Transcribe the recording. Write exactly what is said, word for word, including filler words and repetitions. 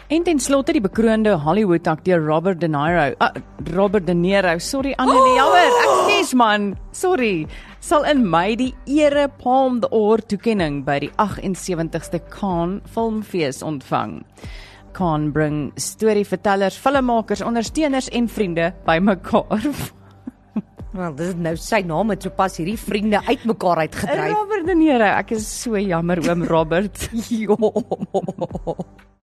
En ten slotte die bekroonde Hollywood-akteur Robert De Niro, uh, Robert De Niro, sorry Annelie, jammer, ekskuus man, sorry, sal in Mei die ere Palme d'Or toekenning by die agt en sewentigste Cannes Filmfees ontvang. Cannes bring storievertellers, filmmakers, ondersteuners en vriende bymekaar. Wel, dit is nou sy naam het sopas hierdie vriende uitmekaar uitgedryf. Robert De Niro, ek is so jammer oom Robert. Jo.